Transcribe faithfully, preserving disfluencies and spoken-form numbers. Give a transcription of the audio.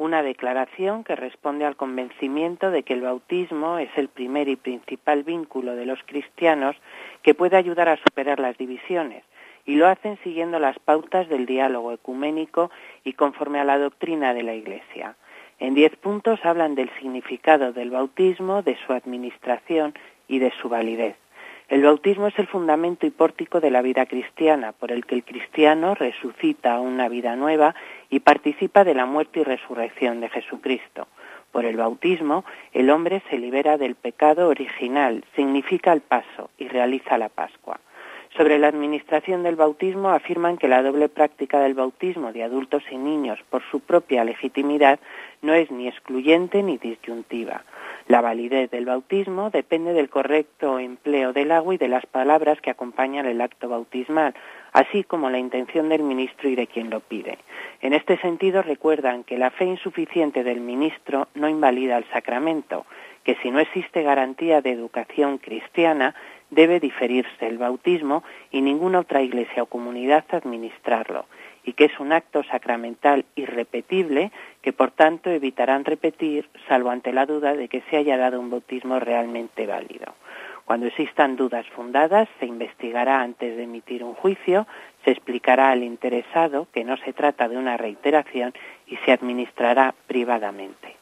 una declaración que responde al convencimiento de que el bautismo es el primer y principal vínculo de los cristianos que puede ayudar a superar las divisiones, y lo hacen siguiendo las pautas del diálogo ecuménico y conforme a la doctrina de la Iglesia. En diez puntos hablan del significado del bautismo, de su administración y de su validez. El bautismo es el fundamento y pórtico de la vida cristiana, por el que el cristiano resucita a una vida nueva y participa de la muerte y resurrección de Jesucristo. Por el bautismo, el hombre se libera del pecado original, significa el paso y realiza la Pascua. Sobre la administración del bautismo afirman que la doble práctica del bautismo de adultos y niños por su propia legitimidad no es ni excluyente ni disyuntiva. La validez del bautismo depende del correcto empleo del agua y de las palabras que acompañan el acto bautismal, así como la intención del ministro y de quien lo pide. En este sentido, recuerdan que la fe insuficiente del ministro no invalida el sacramento, que si no existe garantía de educación cristiana, debe diferirse el bautismo y ninguna otra iglesia o comunidad administrarlo, y que es un acto sacramental irrepetible que por tanto evitarán repetir, salvo ante la duda de que se haya dado un bautismo realmente válido. Cuando existan dudas fundadas, se investigará antes de emitir un juicio, se explicará al interesado que no se trata de una reiteración y se administrará privadamente.